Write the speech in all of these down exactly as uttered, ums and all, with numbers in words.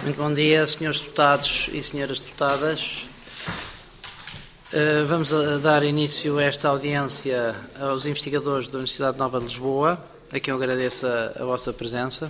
Muito bom dia, senhores deputados e senhoras deputadas. Vamos dar início a esta audiência aos investigadores da Universidade Nova de Lisboa, a quem eu agradeço a, a vossa presença.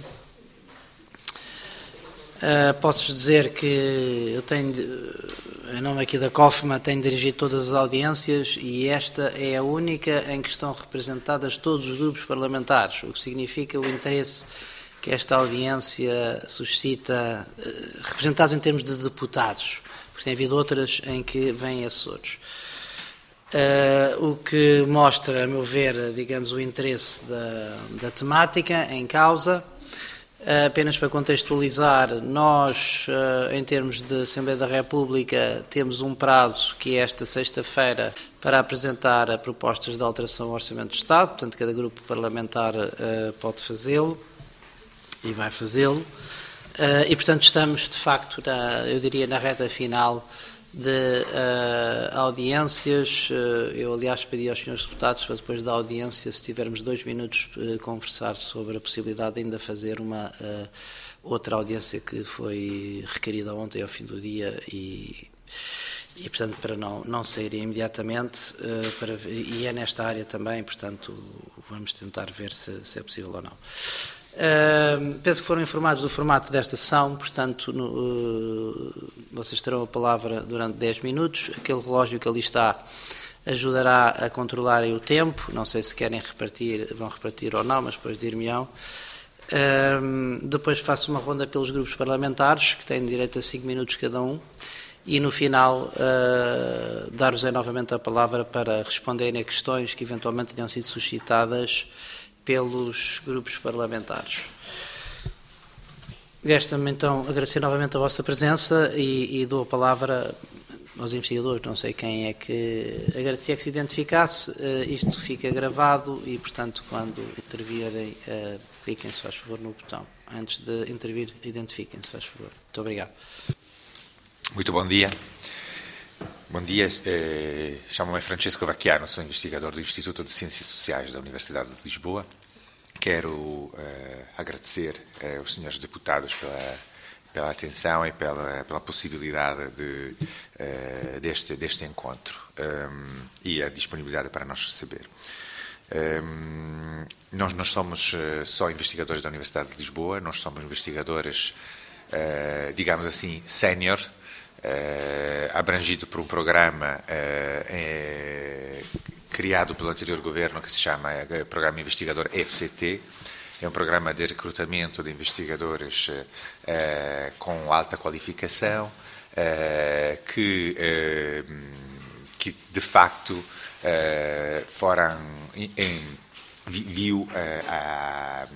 Posso-vos dizer que eu tenho, em nome aqui da COFMA, tenho dirigido todas as audiências e esta é a única em que estão representadas todos os grupos parlamentares, o que significa o interesse que esta audiência suscita, representados em termos de deputados, porque tem havido outras em que vêm assessores. Uh, o que mostra, a meu ver, digamos, o interesse da, da temática em causa. Uh, apenas para contextualizar, nós, uh, em termos de Assembleia da República, temos um prazo, que é esta sexta-feira, para apresentar propostas de alteração ao Orçamento do Estado, portanto, cada grupo parlamentar uh, pode fazê-lo. E vai fazê-lo, uh, e portanto estamos de facto, na, eu diria, na reta final de uh, audiências. Uh, eu aliás pedi aos senhores deputados para depois da audiência, se tivermos dois minutos, uh, conversar sobre a possibilidade de ainda fazer uma uh, outra audiência que foi requerida ontem ao fim do dia e, e portanto para não, não sair imediatamente, uh, para, e é nesta área também, portanto vamos tentar ver se, se é possível ou não. Uh, penso que foram informados do formato desta sessão, portanto no, uh, vocês terão a palavra durante dez minutos. Aquele relógio que ali está ajudará a controlarem o tempo, não sei se querem repartir, vão repartir ou não, mas depois dir-me-ão. Uh, depois faço uma ronda pelos grupos parlamentares, que têm direito a cinco minutos cada um, e no final uh, dar-vos novamente a palavra para responderem a questões que eventualmente tenham sido suscitadas pelos grupos parlamentares. Resta-me então agradecer novamente a vossa presença e, e dou a palavra aos investigadores. Não sei quem é que agradecia que se identificasse. Uh, isto fica gravado e, portanto, quando intervirem, uh, cliquem, se faz favor, no botão. Antes de intervir, identifiquem-se, faz favor. Muito obrigado. Muito bom dia. Bom dia, eh, chamo-me Francesco Vacchiano, sou investigador do Instituto de Ciências Sociais da Universidade de Lisboa. Quero eh, agradecer eh, aos senhores deputados pela, pela atenção e pela, pela possibilidade de, eh, deste, deste encontro um, e a disponibilidade para nos receber. Um, nós não somos só investigadores da Universidade de Lisboa, nós somos investigadores, eh, digamos assim, sénior, Uh, abrangido por um programa uh, é, criado pelo anterior governo que se chama uh, Programa Investigador F C T. É um programa de recrutamento de investigadores uh, com alta qualificação uh, que, uh, que de facto uh, foram em, em, viu uh, a,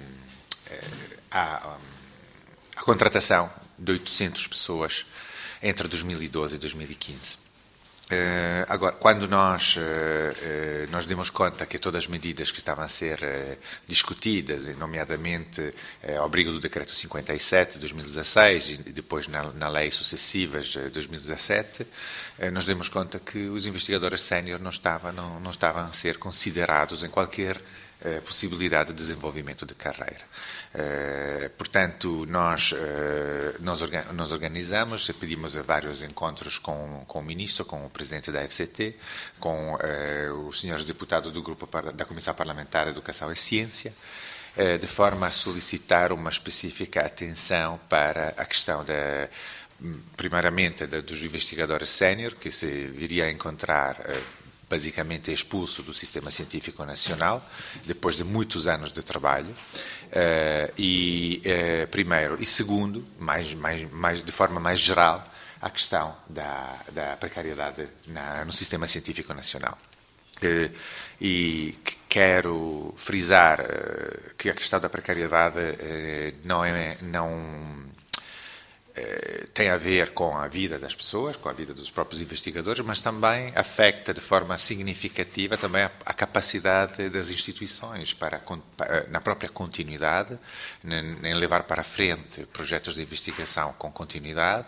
a, a contratação de oitocentas pessoas entre dois mil e doze e dois mil e quinze. Uh, agora, quando nós, uh, uh, nós demos conta que todas as medidas que estavam a ser uh, discutidas, nomeadamente uh, ao abrigo do Decreto cinquenta e sete de dois mil e dezasseis e depois na, na lei sucessivas de dois mil e dezassete, uh, nós demos conta que os investigadores sénior não estavam, não, não estavam a ser considerados em qualquer uh, possibilidade de desenvolvimento de carreira. Uh, portanto, nós, uh, nós, orga nós organizamos, pedimos a vários encontros com, com o Ministro, com o Presidente da F C T, com uh, os senhores deputados do grupo da Comissão Parlamentar de Educação e Ciência, uh, de forma a solicitar uma específica atenção para a questão da, primeiramente, da, dos investigadores sénior, que se viria a encontrar uh, basicamente expulso do sistema científico nacional, depois de muitos anos de trabalho, uh, e, uh, primeiro, e segundo, mais, mais, mais, de forma mais geral, a questão da, da precariedade na, no sistema científico nacional. Uh, e quero frisar uh, que a questão da precariedade uh, não é... Não, tem a ver com a vida das pessoas, com a vida dos próprios investigadores, mas também afeta de forma significativa também a, a capacidade das instituições para, para, na própria continuidade, em levar para frente projetos de investigação com continuidade,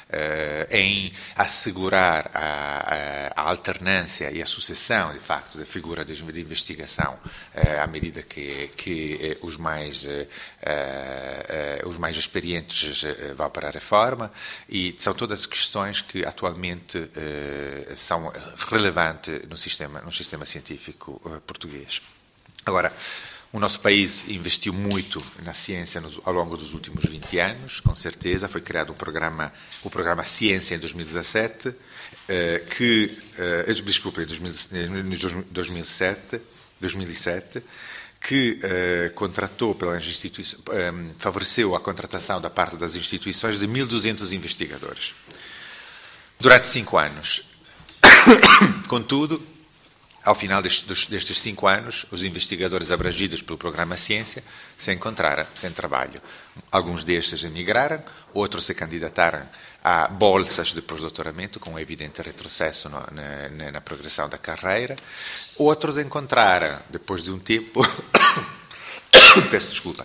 em assegurar a, a, a alternância e a sucessão, de facto, da figura de, de investigação à medida que, que os mais, os mais experientes vão para a reforma, e são todas questões que atualmente uh, são relevantes no sistema, no sistema científico uh, português. Agora, o nosso país investiu muito na ciência nos, ao longo dos últimos vinte anos, com certeza. Foi criado um programa, o programa Ciência em dois mil e dezassete, eh, que, eh, desculpa, em dois mil e sete, que eh, contratou pelas instituições, eh, favoreceu a contratação da parte das instituições de mil e duzentos investigadores durante cinco anos. Contudo, ao final destes, destes cinco anos, os investigadores abrangidos pelo programa Ciência se encontraram sem trabalho. Alguns destes emigraram, outros se candidataram a bolsas de pós-doutoramento, com um evidente retrocesso no, na, na progressão da carreira. Outros encontraram, depois de um tempo, peço desculpa,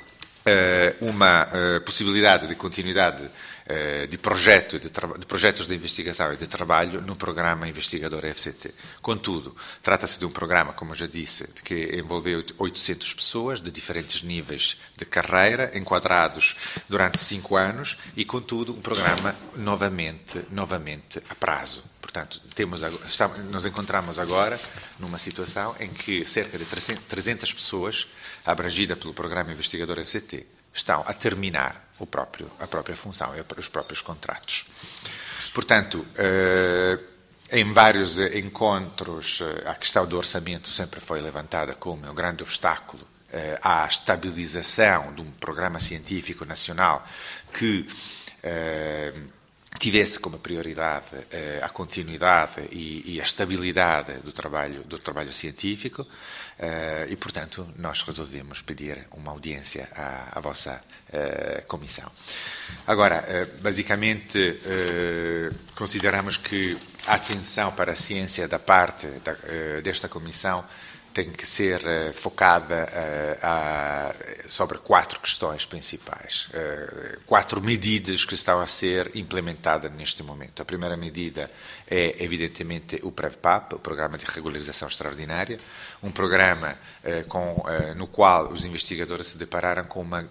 uma possibilidade de continuidade de, projeto, de, de projetos de investigação e de trabalho no programa investigador F C T. Contudo, trata-se de um programa, como eu já disse, que envolveu oitocentas pessoas de diferentes níveis de carreira, enquadrados durante cinco anos, e, contudo, um programa novamente, novamente a prazo. Portanto, temos, estamos, nos encontramos agora numa situação em que cerca de trezentas pessoas, abrangidas pelo programa investigador F C T, estão a terminar o próprio, a própria função e os próprios contratos. Portanto, eh, em vários encontros, a questão do orçamento sempre foi levantada como um grande obstáculo eh, à estabilização de um programa científico nacional que eh, tivesse como prioridade eh, a continuidade e, e a estabilidade do trabalho, do trabalho científico, eh, e, portanto, nós resolvemos pedir uma audiência à, à vossa eh, comissão. Agora, eh, basicamente, eh, consideramos que a atenção para a ciência da parte da, eh, desta comissão tem que ser uh, focada uh, a, sobre quatro questões principais, uh, quatro medidas que estão a ser implementadas neste momento. A primeira medida é, evidentemente, o PREVPAP, o Programa de Regularização Extraordinária, um programa uh, com, uh, no qual os investigadores se depararam com uma uh,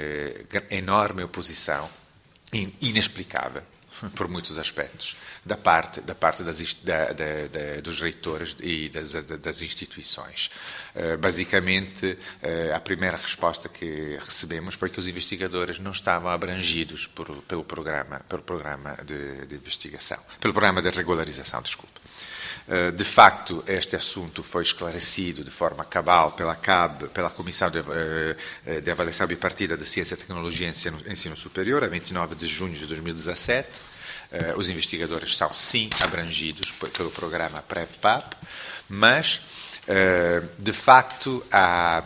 enorme oposição inexplicável, por muitos aspectos, da parte, da parte das, da, da, da, dos reitores e das, das instituições. Uh, basicamente, uh, a primeira resposta que recebemos foi que os investigadores não estavam abrangidos por, pelo programa, pelo programa de, de investigação, pelo programa de regularização, desculpe. Uh, de facto, este assunto foi esclarecido de forma cabal pela C A B, pela Comissão de, uh, de Avaliação Bipartida de Ciência, Tecnologia e Ensino, Ensino Superior, a vinte e nove de junho de dois mil e dezassete. Uh, os investigadores são, sim, abrangidos pelo programa PREVPAP, mas, uh, de facto, há,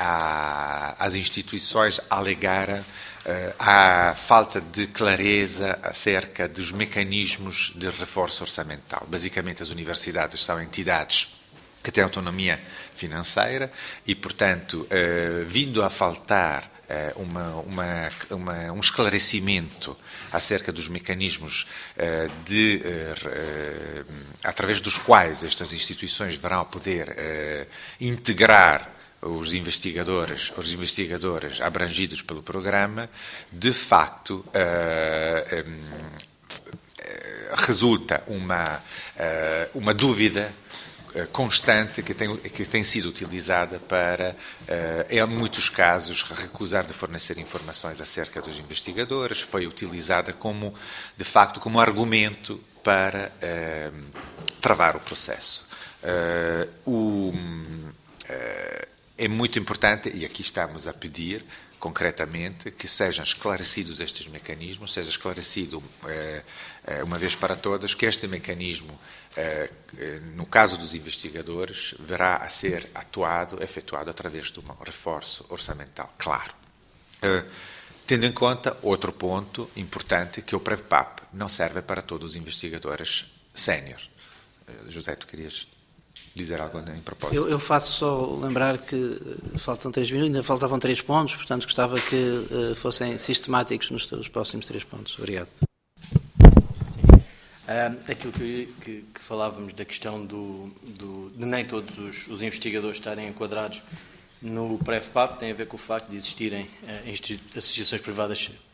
há, as instituições alegaram uh, a falta de clareza acerca dos mecanismos de reforço orçamental. Basicamente, as universidades são entidades que têm autonomia financeira e, portanto, uh, vindo a faltar Uma, uma, uma, um esclarecimento acerca dos mecanismos uh, de, uh, uh, através dos quais estas instituições deverão poder uh, integrar os investigadores, os investigadores abrangidos pelo programa, de facto, uh, um, resulta uma, uh, uma dúvida constante que tem, que tem sido utilizada para, em muitos casos, recusar de fornecer informações acerca dos investigadores. Foi utilizada como, de facto, como argumento para uh, travar o processo. Uh, o, uh, é muito importante, e aqui estamos a pedir, concretamente, que sejam esclarecidos estes mecanismos, seja esclarecido, uh, uma vez para todas, que este mecanismo, no caso dos investigadores, verá a ser atuado, efetuado através de um reforço orçamental, claro. Tendo em conta outro ponto importante, que o PREVPAP não serve para todos os investigadores sénior. José, tu querias dizer algo em propósito? Eu, eu faço só lembrar que faltam três minutos, ainda faltavam três pontos, portanto gostava que uh, fossem sistemáticos nos, nos próximos três pontos. Obrigado. Uh, aquilo que, que, que falávamos da questão do, do, de nem todos os, os investigadores estarem enquadrados no PREVPAP tem a ver com o facto de existirem uh, associações privadas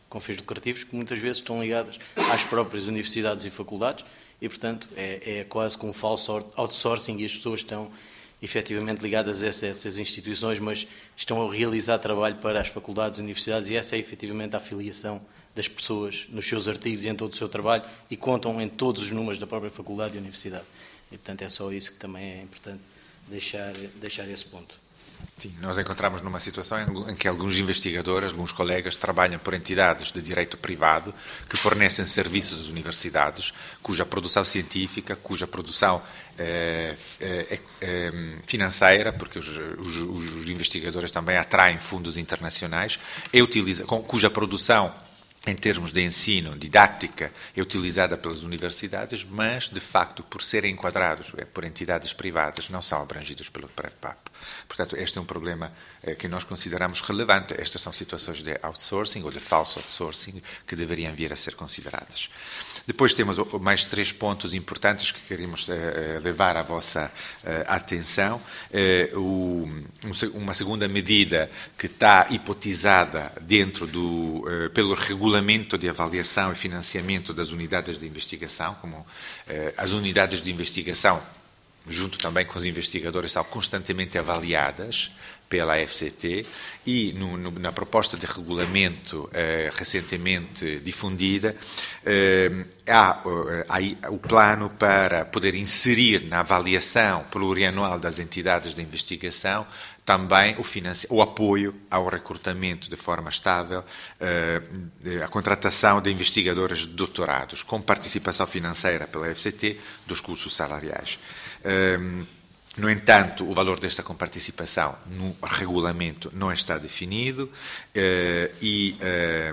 com fins lucrativos, que muitas vezes estão ligadas às próprias universidades e faculdades e, portanto, é, é quase com um falso outsourcing e as pessoas estão efetivamente ligadas a essas instituições, mas estão a realizar trabalho para as faculdades e universidades, e essa é efetivamente a afiliação das pessoas nos seus artigos e em todo o seu trabalho, e contam em todos os números da própria faculdade e universidade. E, portanto, é só isso que também é importante deixar, deixar esse ponto. Sim, nós encontramos numa situação em que alguns investigadores, alguns colegas, trabalham por entidades de direito privado que fornecem serviços às universidades, cuja produção científica, cuja produção eh, eh, eh, financeira, porque os, os, os investigadores também atraem fundos internacionais, é utiliza, com, cuja produção em termos de ensino, didática, é utilizada pelas universidades, mas, de facto, por serem enquadrados por entidades privadas, não são abrangidos pelo PREVPAP. Portanto, este é um problema eh, que nós consideramos relevante. Estas são situações de outsourcing ou de falso outsourcing que deveriam vir a ser consideradas. Depois temos mais três pontos importantes que queremos eh, levar à vossa eh, atenção. Eh, o, um, uma segunda medida que está hipotizada dentro do, eh, pelo regulamento de avaliação e financiamento das unidades de investigação, como eh, as unidades de investigação, junto também com os investigadores, são constantemente avaliadas pela F C T e no, no, na proposta de regulamento eh, recentemente difundida eh, há, eh, há o plano para poder inserir na avaliação plurianual das entidades de investigação também o, o apoio ao recrutamento de forma estável, eh, a contratação de investigadores de doutorados, com participação financeira pela F C T dos cursos salariais. Eh, No entanto, o valor desta comparticipação no regulamento não está definido eh, e, eh,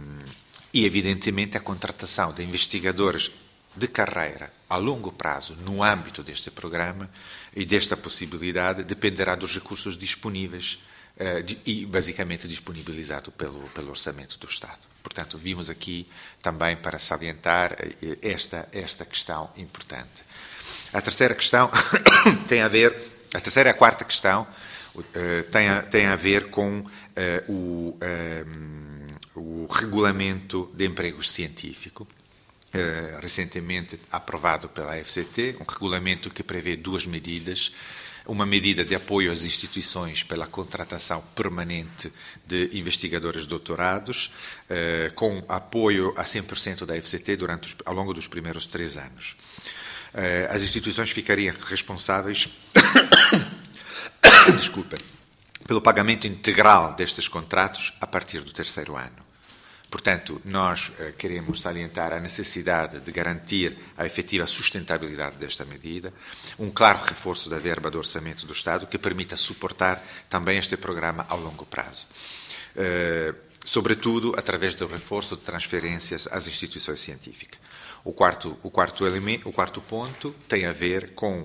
e, evidentemente, a contratação de investigadores de carreira a longo prazo no âmbito deste programa e desta possibilidade dependerá dos recursos disponíveis eh, de, e, basicamente, disponibilizado pelo, pelo Orçamento do Estado. Portanto, vimos aqui também para salientar esta, esta questão importante. A terceira questão tem a ver, a terceira e a quarta questão uh, tem, a, tem a ver com uh, o, um, o regulamento de emprego científico, uh, recentemente aprovado pela F C T, um regulamento que prevê duas medidas. Uma medida de apoio às instituições pela contratação permanente de investigadores doutorados, uh, com apoio a cem por cento da F C T durante os, ao longo dos primeiros três anos. As instituições ficariam responsáveis desculpa, pelo pagamento integral destes contratos a partir do terceiro ano. Portanto, nós queremos salientar a necessidade de garantir a efetiva sustentabilidade desta medida, um claro reforço da verba do Orçamento do Estado que permita suportar também este programa ao longo prazo. Sobretudo através do reforço de transferências às instituições científicas. O quarto, o quarto elemento, o quarto ponto tem a ver com uh,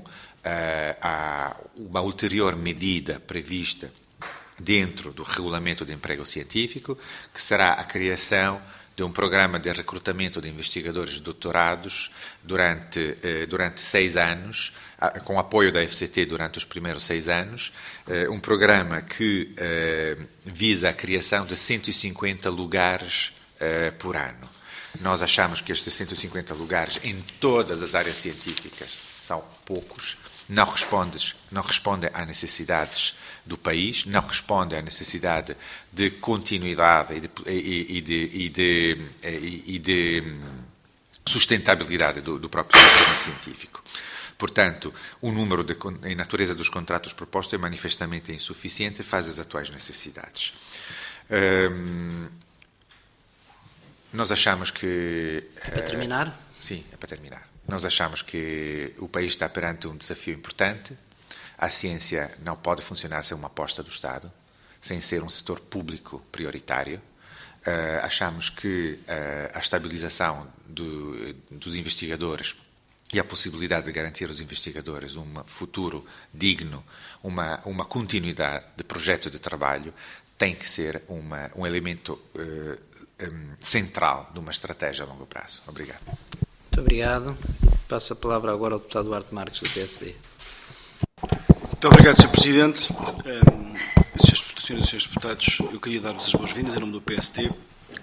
a, uma ulterior medida prevista dentro do regulamento de emprego científico, que será a criação de um programa de recrutamento de investigadores de doutorados durante, uh, durante seis anos, uh, com apoio da F C T durante os primeiros seis anos, uh, um programa que uh, visa a criação de cento e cinquenta lugares uh, por ano. Nós achamos que estes cento e cinquenta lugares em todas as áreas científicas são poucos, não respondem, não respondem às necessidades do país, não respondem à necessidade de continuidade e de, e, e de, e de, e de sustentabilidade do, do próprio sistema científico. Portanto, o número de, e a natureza dos contratos propostos é manifestamente insuficiente face às atuais necessidades. Hum, Nós achamos que... É para terminar? Uh, sim, é para terminar. Nós achamos que o país está perante um desafio importante. A ciência não pode funcionar sem uma aposta do Estado, sem ser um setor público prioritário. Uh, achamos que uh, a estabilização do, dos investigadores e a possibilidade de garantir aos investigadores um futuro digno, uma, uma continuidade de projeto de trabalho, tem que ser uma, um elemento uh, um, central de uma estratégia a longo prazo. Obrigado. Muito obrigado. Passo a palavra agora ao deputado Duarte Marques, do P S D. Muito obrigado, senhor Presidente. Um, senhores e senhores deputados, eu queria dar-vos as boas-vindas em nome do P S D.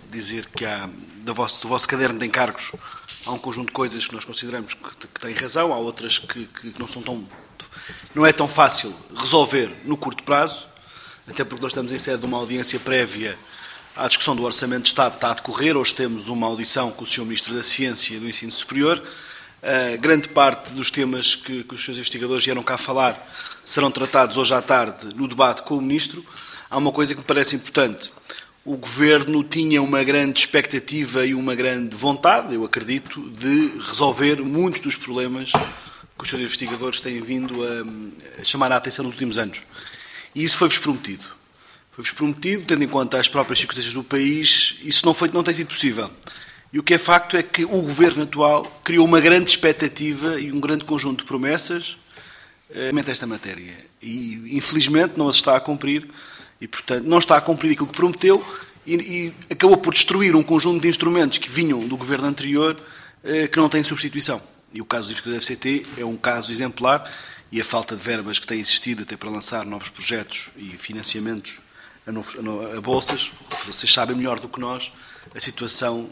dizer que há, do vosso, do vosso caderno de encargos, há um conjunto de coisas que nós consideramos que, que têm razão, há outras que, que não são tão... Não é tão fácil resolver no curto prazo, até porque nós estamos em sede de uma audiência prévia à discussão do Orçamento de Estado, está a decorrer. Hoje temos uma audição com o senhor Ministro da Ciência e do Ensino Superior. Uh, grande parte dos temas que, que os seus investigadores vieram cá falar serão tratados hoje à tarde no debate com o Ministro. Há uma coisa que me parece importante. O Governo tinha uma grande expectativa e uma grande vontade, eu acredito, de resolver muitos dos problemas que os seus investigadores têm vindo a, a chamar a atenção nos últimos anos. E isso foi-vos prometido. Foi-vos prometido, tendo em conta as próprias circunstâncias do país, isso não, foi, não tem sido possível. E o que é facto é que o Governo atual criou uma grande expectativa e um grande conjunto de promessas relativamente a esta matéria. E, infelizmente, não as está a cumprir. E, portanto, não está a cumprir aquilo que prometeu e, e acabou por destruir um conjunto de instrumentos que vinham do governo anterior eh, que não têm substituição. E o caso do F C T é um caso exemplar e a falta de verbas que tem existido até para lançar novos projetos e financiamentos a, novos, a, a bolsas, vocês sabem melhor do que nós a situação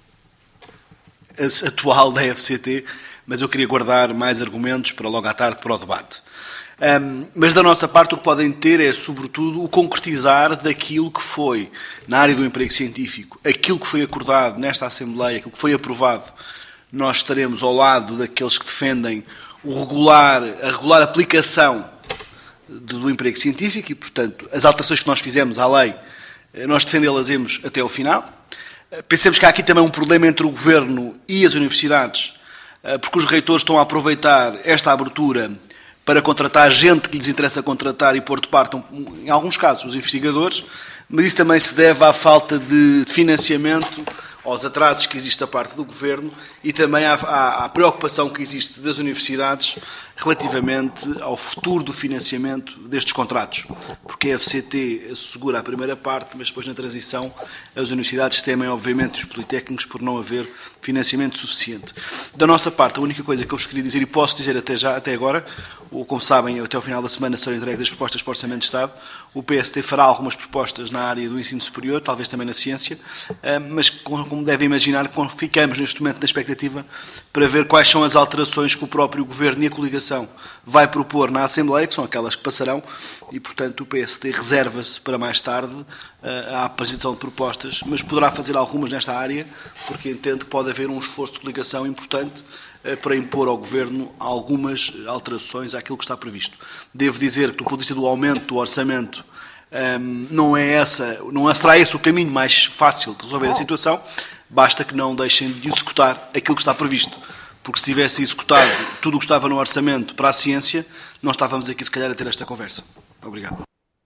atual da F C T, mas eu queria guardar mais argumentos para logo à tarde para o debate. Um, mas da nossa parte o que podem ter é, sobretudo, o concretizar daquilo que foi, na área do emprego científico, aquilo que foi acordado nesta Assembleia, aquilo que foi aprovado. Nós estaremos ao lado daqueles que defendem o regular, a regular aplicação do, do emprego científico e, portanto, as alterações que nós fizemos à lei, nós defendê-las-emos até ao final. Pensemos que há aqui também um problema entre o Governo e as universidades, porque os reitores estão a aproveitar esta abertura para contratar gente que lhes interessa contratar e pôr de parte, em alguns casos, os investigadores, mas isso também se deve à falta de financiamento, aos atrasos que existe da parte do Governo e também à, à, à preocupação que existe das universidades relativamente ao futuro do financiamento destes contratos. Porque a F C T assegura a primeira parte, mas depois na transição as universidades temem, obviamente, os politécnicos por não haver financiamento suficiente. Da nossa parte, a única coisa que eu vos queria dizer, e posso dizer até já, até agora, ou como sabem, até ao final da semana serão entregues as propostas para o Orçamento de Estado, o P S T fará algumas propostas na área do ensino superior, talvez também na ciência, mas como devem imaginar, ficamos neste momento na expectativa para ver quais são as alterações que o próprio Governo e a coligação vai propor na Assembleia, que são aquelas que passarão, e portanto o P S T reserva-se para mais tarde a apresentação de propostas, mas poderá fazer algumas nesta área, porque entende que pode haver um esforço de coligação importante para impor ao Governo algumas alterações àquilo que está previsto. Devo dizer que, do ponto de vista do aumento do orçamento, não, é essa, não será esse o caminho mais fácil de resolver a situação, basta que não deixem de executar aquilo que está previsto. Porque se tivesse executado tudo o que estava no orçamento para a ciência, não estávamos aqui, se calhar, a ter esta conversa. Obrigado.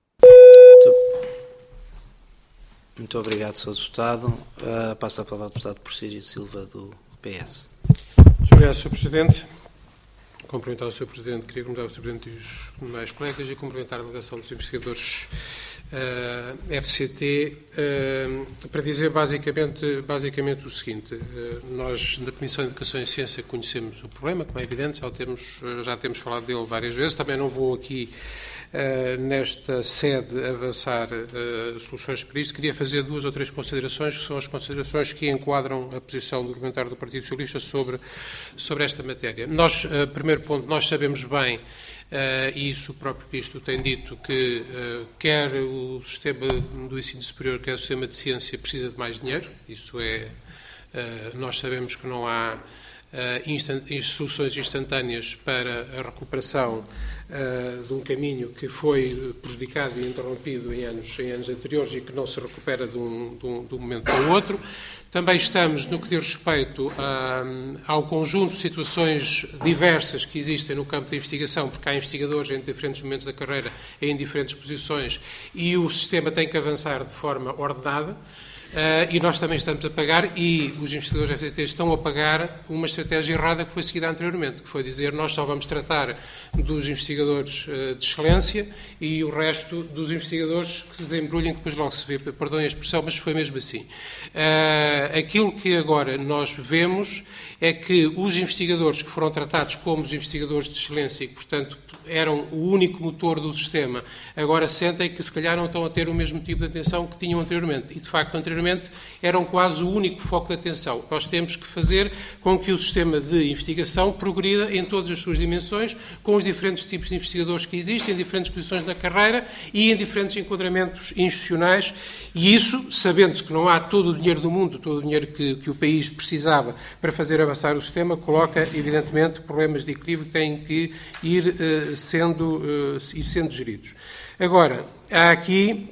Muito obrigado, senhor Deputado. Uh, passa a palavra ao Deputado Porfírio Silva, do P S. Muito obrigado, senhor Presidente. Cumprimentar o senhor Presidente, queria cumprimentar o senhor Presidente e os demais colegas e cumprimentar a delegação dos investigadores uh, F C T uh, para dizer basicamente, basicamente o seguinte. Uh, nós, na Comissão de Educação e Ciência, conhecemos o problema, como é evidente, já temos, já temos falado dele várias vezes. Também não vou aqui, uh, nesta sede, avançar uh, soluções para isto. Queria fazer duas ou três considerações, que são as considerações que enquadram a posição do argumentário do Partido Socialista sobre, sobre esta matéria. Nós, uh, primeiro ponto, nós sabemos bem, uh, e isso o próprio Ministro tem dito, que uh, quer o sistema do ensino superior, quer o sistema de ciência precisa de mais dinheiro. Isso é, uh, nós sabemos que não há uh, instant, soluções instantâneas para a recuperação uh, de um caminho que foi prejudicado e interrompido em anos, em anos anteriores e que não se recupera de um, de um, de um momento para o outro. Também estamos, no que diz respeito a, ao conjunto de situações diversas que existem no campo da investigação, porque há investigadores em diferentes momentos da carreira, em diferentes posições, e o sistema tem que avançar de forma ordenada. Uh, e nós também estamos a pagar, e os investigadores da F C T estão a pagar uma estratégia errada que foi seguida anteriormente, que foi dizer nós só vamos tratar dos investigadores uh, de excelência e o resto dos investigadores que se desembrulhem, que depois logo se vê, perdoem a expressão, mas foi mesmo assim. Uh, aquilo que agora nós vemos é que os investigadores que foram tratados como os investigadores de excelência e que, portanto, eram o único motor do sistema, agora sentem que se calhar não estão a ter o mesmo tipo de atenção que tinham anteriormente. E, de facto, anteriormente anteriormente eram quase o único foco de atenção. Nós temos que fazer com que o sistema de investigação progrida em todas as suas dimensões, com os diferentes tipos de investigadores que existem, em diferentes posições da carreira e em diferentes enquadramentos institucionais, e isso, sabendo-se que não há todo o dinheiro do mundo, todo o dinheiro que, que o país precisava para fazer avançar o sistema, coloca, evidentemente, problemas de equilíbrio que têm que ir, uh, sendo, uh, ir sendo geridos. Agora, há aqui...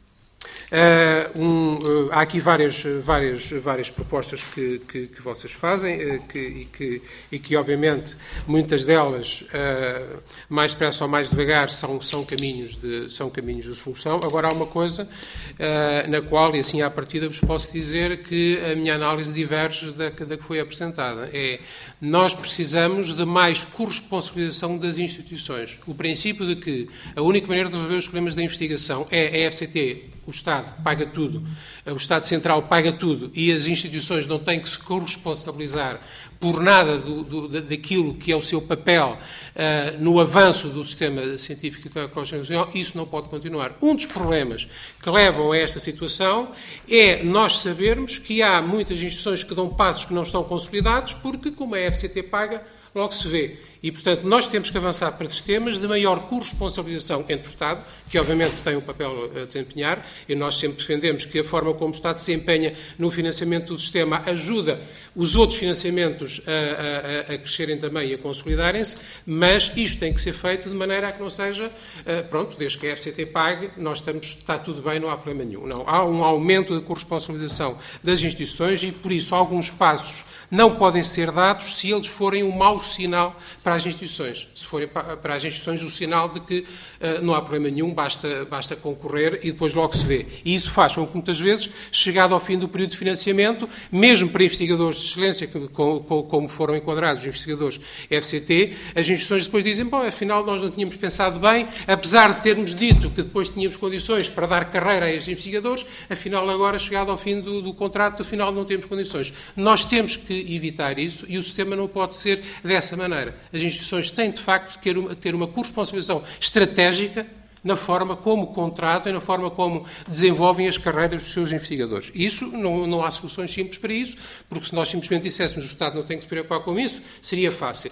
Uh, um, uh, há aqui várias, várias, várias propostas que, que, que vocês fazem uh, que, e, que, e que, obviamente, muitas delas, uh, mais depressa ou mais devagar, são, são, caminhos de, são caminhos de solução. Agora, há uma coisa uh, na qual, e assim à partida, vos posso dizer que a minha análise diverge da, da que foi apresentada. É, nós precisamos de mais corresponsabilização das instituições. O princípio de que a única maneira de resolver os problemas da investigação é a F C T, o Estado paga tudo, o Estado Central paga tudo e as instituições não têm que se corresponsabilizar por nada do, do, daquilo que é o seu papel uh, no avanço do sistema científico e tecnológico nacional, isso não pode continuar. Um dos problemas que levam a esta situação é nós sabermos que há muitas instituições que dão passos que não estão consolidados porque, como a F C T paga, logo se vê. E, portanto, nós temos que avançar para sistemas de maior corresponsabilização entre o Estado, que obviamente tem um papel a desempenhar, e nós sempre defendemos que a forma como o Estado se empenha no financiamento do sistema ajuda os outros financiamentos a, a, a crescerem também e a consolidarem-se, mas isto tem que ser feito de maneira a que não seja, pronto, desde que a F C T pague, nós estamos, está tudo bem, não há problema nenhum. Não, há um aumento de corresponsabilização das instituições e, por isso, alguns passos não podem ser dados se eles forem um mau sinal para as instituições. Se forem para as instituições o sinal de que uh, não há problema nenhum, basta, basta concorrer e depois logo se vê. E isso faz com que, muitas vezes, chegado ao fim do período de financiamento, mesmo para investigadores de excelência, que, com, com, como foram enquadrados os investigadores F C T, as instituições depois dizem, bom, afinal nós não tínhamos pensado bem, apesar de termos dito que depois tínhamos condições para dar carreira a estes investigadores, afinal agora, chegado ao fim do, do contrato, afinal não temos condições. Nós temos que evitar isso e o sistema não pode ser dessa maneira. As instituições têm, de facto, que ter uma, ter uma corresponsabilização estratégica na forma como contratam e na forma como desenvolvem as carreiras dos seus investigadores. Isso, não, não há soluções simples para isso, porque se nós simplesmente disséssemos que o Estado não tem que se preocupar com isso, seria fácil.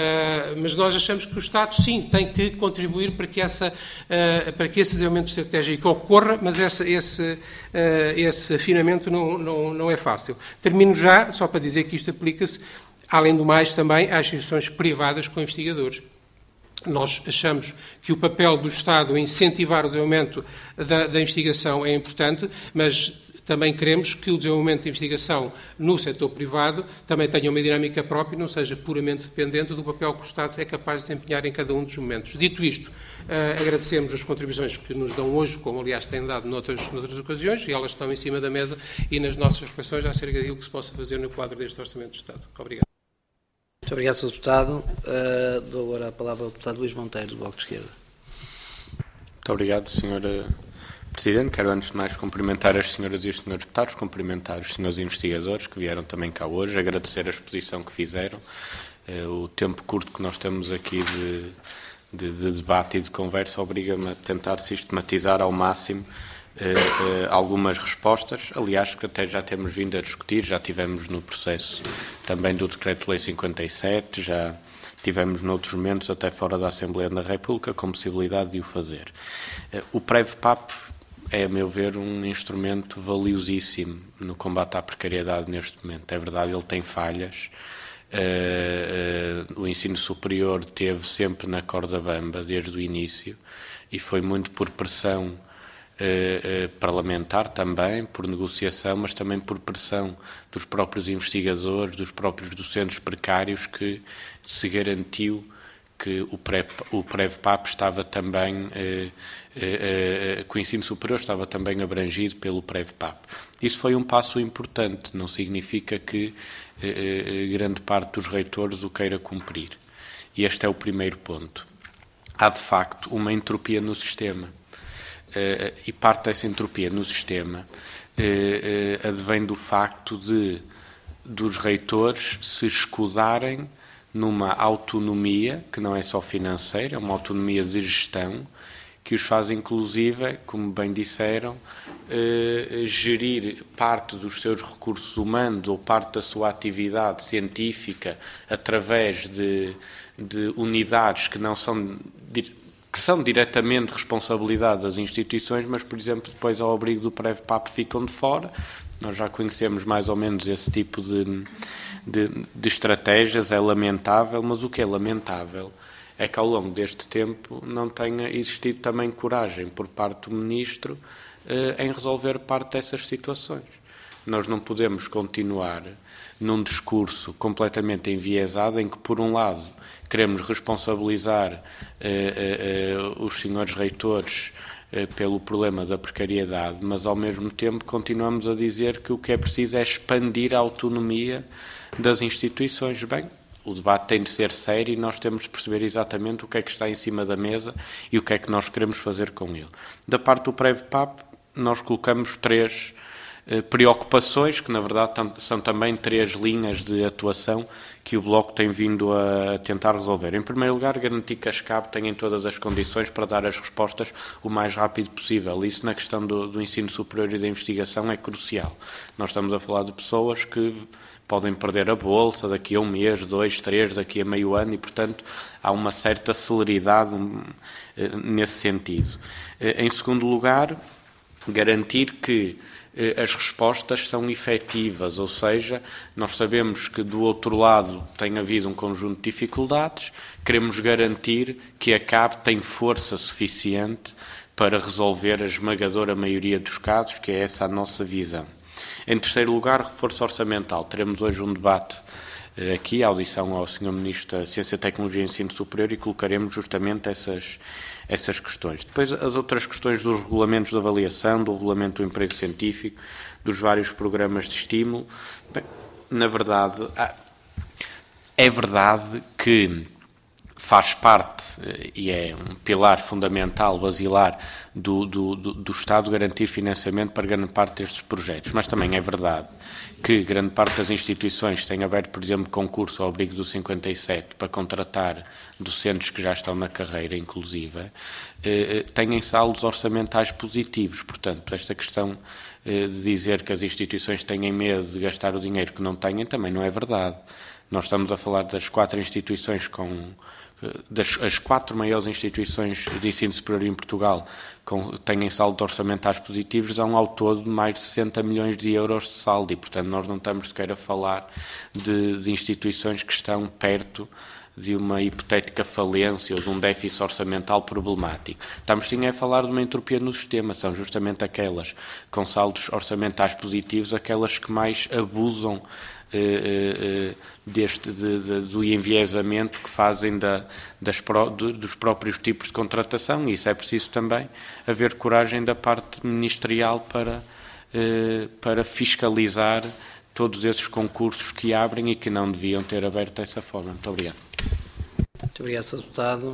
Uh, mas nós achamos que o Estado, sim, tem que contribuir para que, essa, uh, para que esse desenvolvimento estratégico ocorra, mas essa, esse, uh, esse afinamento não, não, não é fácil. Termino já, só para dizer que isto aplica-se, além do mais, também às instituições privadas com investigadores. Nós achamos que o papel do Estado em incentivar o desenvolvimento da, da investigação é importante, mas também queremos que o desenvolvimento da investigação no setor privado também tenha uma dinâmica própria e não seja puramente dependente do papel que o Estado é capaz de desempenhar em cada um dos momentos. Dito isto, uh, agradecemos as contribuições que nos dão hoje, como aliás têm dado noutras, noutras ocasiões, e elas estão em cima da mesa e nas nossas reflexões acerca daquilo que se possa fazer no quadro deste Orçamento do Estado. Obrigado. Muito obrigado, senhor Deputado. Uh, dou agora a palavra ao Deputado Luís Monteiro, do Bloco de Esquerda. Muito obrigado, senhor Presidente. Quero, antes de mais, cumprimentar as senhoras e os senhores deputados, cumprimentar os senhores investigadores que vieram também cá hoje, agradecer a exposição que fizeram, uh, o tempo curto que nós temos aqui de, de, de debate e de conversa obriga-me a tentar sistematizar ao máximo Uh, uh, algumas respostas, aliás, que até já temos vindo a discutir, já tivemos no processo também do Decreto-Lei cinquenta e sete, já tivemos noutros momentos, até fora da Assembleia da República, com possibilidade de o fazer. Uh, o PREV-PAP é, a meu ver, um instrumento valiosíssimo no combate à precariedade neste momento. É verdade, ele tem falhas. Uh, uh, o ensino superior teve sempre na corda bamba desde o início e foi muito por pressão Uh, uh, parlamentar também, por negociação, mas também por pressão dos próprios investigadores, dos próprios docentes precários, que se garantiu que o PREV-PAP estava também, uh, uh, uh, que o ensino superior estava também abrangido pelo PREV-PAP. Isso foi um passo importante, não significa que uh, uh, grande parte dos reitores o queira cumprir. E este é o primeiro ponto. Há, de facto, uma entropia no sistema. Uh, e parte dessa entropia no sistema uh, uh, advém do facto de dos reitores se escudarem numa autonomia que não é só financeira, é uma autonomia de gestão que os faz, inclusive, como bem disseram, eh, gerir parte dos seus recursos humanos ou parte da sua atividade científica através de, de unidades que não são, que são diretamente responsabilidade das instituições, mas, por exemplo, depois ao abrigo do PREVPAP ficam de fora. Nós já conhecemos mais ou menos esse tipo de, de, de estratégias, é lamentável, mas o que é lamentável é que ao longo deste tempo não tenha existido também coragem por parte do Ministro eh, em resolver parte dessas situações. Nós não podemos continuar num discurso completamente enviesado em que, por um lado, queremos responsabilizar eh, eh, os senhores reitores eh, pelo problema da precariedade, mas ao mesmo tempo continuamos a dizer que o que é preciso é expandir a autonomia das instituições. Bem, o debate tem de ser sério e nós temos de perceber exatamente o que é que está em cima da mesa e o que é que nós queremos fazer com ele. Da parte do PREVPAP, nós colocamos três eh, preocupações, que na verdade tam são também três linhas de atuação que o Bloco tem vindo a tentar resolver. Em primeiro lugar, garantir que as C A B tenham todas as condições para dar as respostas o mais rápido possível. Isso, na questão do, do ensino superior e da investigação, é crucial. Nós estamos a falar de pessoas que podem perder a bolsa daqui a um mês, dois, três, daqui a meio ano e, portanto, há uma certa celeridade um, nesse sentido. Em segundo lugar, garantir que as respostas são efetivas, ou seja, nós sabemos que do outro lado tem havido um conjunto de dificuldades, queremos garantir que a C A B tem força suficiente para resolver a esmagadora maioria dos casos, que é essa a nossa visão. Em terceiro lugar, reforço orçamental. Teremos hoje um debate aqui, a audição ao senhor Ministro da Ciência, Tecnologia e Ensino Superior, e colocaremos justamente essas, essas questões. Depois, as outras questões dos regulamentos de avaliação, do regulamento do emprego científico, dos vários programas de estímulo. Bem, na verdade, é verdade que faz parte, e é um pilar fundamental, basilar, do, do, do, do Estado garantir financiamento para grande parte destes projetos. Mas também é verdade que grande parte das instituições têm aberto, por exemplo, concurso ao abrigo do cinquenta e sete para contratar docentes que já estão na carreira, inclusive, eh, têm saldos orçamentais positivos. Portanto, esta questão eh, de dizer que as instituições têm medo de gastar o dinheiro que não têm, também não é verdade. Nós estamos a falar das quatro instituições com... Das, as quatro maiores instituições de ensino superior em Portugal com, têm saldos orçamentais positivos, dão ao todo mais de sessenta milhões de euros de saldo e, portanto, nós não estamos sequer a falar de, de instituições que estão perto de uma hipotética falência ou de um déficit orçamental problemático. Estamos sim a falar de uma entropia no sistema, são justamente aquelas com saldos orçamentais positivos, aquelas que mais abusam eh, eh, deste, de, de, do enviesamento que fazem da, das pro, de, dos próprios tipos de contratação, e isso é preciso também haver coragem da parte ministerial para, eh, para fiscalizar todos esses concursos que abrem e que não deviam ter aberto dessa forma. Muito obrigado. Muito obrigado, senhor Deputado.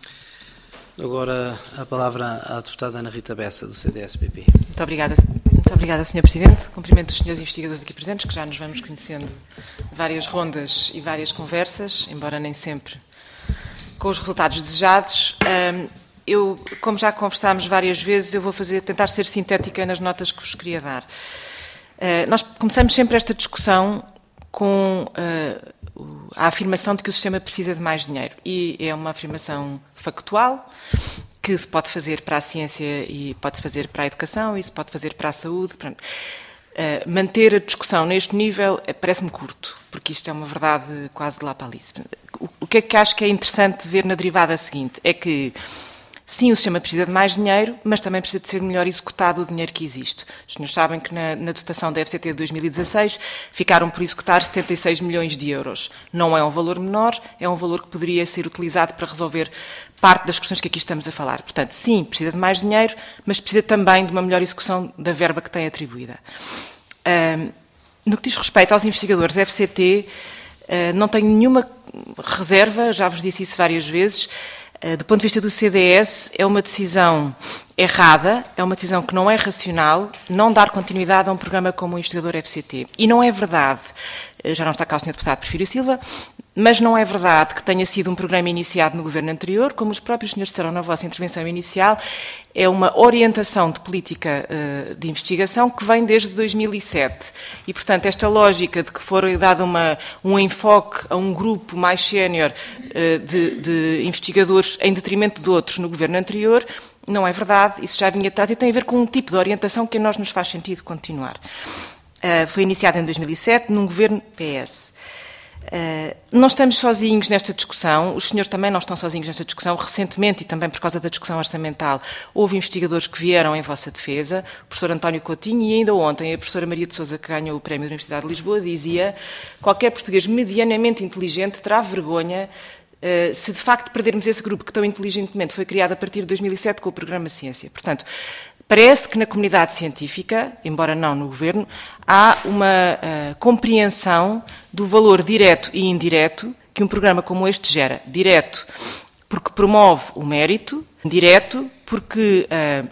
Agora a palavra à Deputada Ana Rita Bessa, do C D S P P. Muito obrigada, muito obrigada, senhor Presidente. Cumprimento os senhores investigadores aqui presentes, que já nos vamos conhecendo várias rondas e várias conversas, embora nem sempre com os resultados desejados. Eu, como já conversámos várias vezes, eu vou fazer, tentar ser sintética nas notas que vos queria dar. Nós começamos sempre esta discussão com uh, a afirmação de que o sistema precisa de mais dinheiro. E é uma afirmação factual, que se pode fazer para a ciência e pode-se fazer para a educação e se pode fazer para a saúde. Uh, manter a discussão neste nível uh, parece-me curto, porque isto é uma verdade quase de lá para ali. O, o que é que acho que é interessante ver na derivada seguinte? É que sim, o sistema precisa de mais dinheiro, mas também precisa de ser melhor executado o dinheiro que existe. Os senhores sabem que na, na dotação da F C T de dois mil e dezasseis ficaram por executar setenta e seis milhões de euros. Não é um valor menor, é um valor que poderia ser utilizado para resolver parte das questões que aqui estamos a falar. Portanto, sim, precisa de mais dinheiro, mas precisa também de uma melhor execução da verba que tem atribuída. Um, no que diz respeito aos investigadores F C T, uh, não tenho nenhuma reserva, já vos disse isso várias vezes. Do ponto de vista do C D S, é uma decisão errada, é uma decisão que não é racional, não dar continuidade a um programa como o Investigador F C T. E não é verdade, já não está cá o senhor Deputado Porfírio Silva, mas não é verdade que tenha sido um programa iniciado no governo anterior, como os próprios senhores disseram na vossa intervenção inicial, é uma orientação de política uh, de investigação que vem desde dois mil e sete. E, portanto, esta lógica de que for dado uma, um enfoque a um grupo mais sénior uh, de, de investigadores em detrimento de outros no governo anterior, não é verdade, isso já vinha atrás e tem a ver com um tipo de orientação que a nós nos faz sentido continuar. Uh, foi iniciado em dois mil e sete num governo P S. Uh, não estamos sozinhos nesta discussão, os senhores também não estão sozinhos nesta discussão. Recentemente, e também por causa da discussão orçamental, houve investigadores que vieram em vossa defesa, o professor António Coutinho, e ainda ontem a professora Maria de Sousa, que ganhou o prémio da Universidade de Lisboa, dizia: qualquer português medianamente inteligente terá vergonha Uh, se de facto perdermos esse grupo que tão inteligentemente foi criado a partir de dois mil e sete com o Programa Ciência. Portanto, parece que na comunidade científica, embora não no Governo, há uma uh, compreensão do valor direto e indireto que um programa como este gera. Direto, porque promove o mérito; indireto, porque, uh,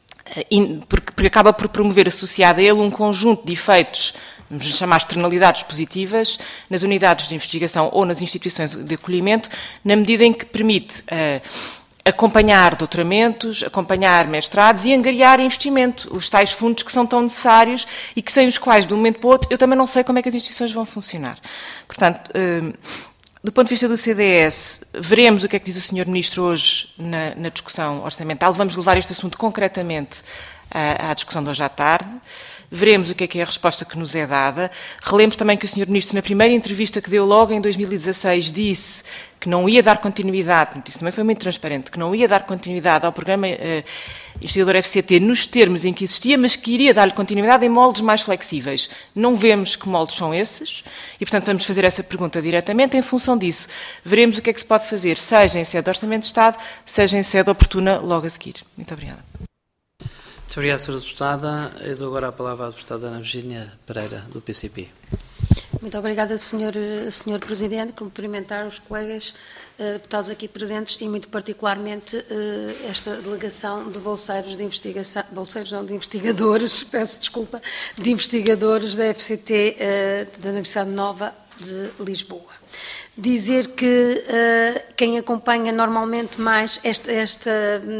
in, porque, porque acaba por promover associado a ele um conjunto de efeitos, vamos chamar externalidades positivas, nas unidades de investigação ou nas instituições de acolhimento, na medida em que permite uh, acompanhar doutoramentos, acompanhar mestrados e angariar investimento, os tais fundos que são tão necessários e que sem os quais, de um momento para o outro, eu também não sei como é que as instituições vão funcionar. Portanto, uh, do ponto de vista do C D S, veremos o que é que diz o senhor Ministro hoje na, na discussão orçamental. Vamos levar este assunto concretamente à, à discussão de hoje à tarde. Veremos o que é que é a resposta que nos é dada. Relembro também que o senhor Ministro, na primeira entrevista que deu logo em dois mil e dezasseis, disse que não ia dar continuidade, isso também foi muito transparente, que não ia dar continuidade ao programa eh, Investigador F C T nos termos em que existia, mas que iria dar-lhe continuidade em moldes mais flexíveis. Não vemos que moldes são esses e, portanto, vamos fazer essa pergunta diretamente. Em função disso, veremos o que é que se pode fazer, seja em sede de Orçamento de Estado, seja em sede oportuna logo a seguir. Muito obrigada. Muito obrigado, senhora Deputada. Eu dou agora a palavra à Deputada Ana Virgínia Pereira, do P C P. Muito obrigada, senhor, senhor Presidente. Cumprimentar os colegas uh, deputados aqui presentes e, muito particularmente, uh, esta delegação de bolseiros de investigação, bolseiros não, de investigadores, peço desculpa, de investigadores da F C T uh, da Universidade Nova de Lisboa. Dizer que uh, quem acompanha normalmente mais esta... esta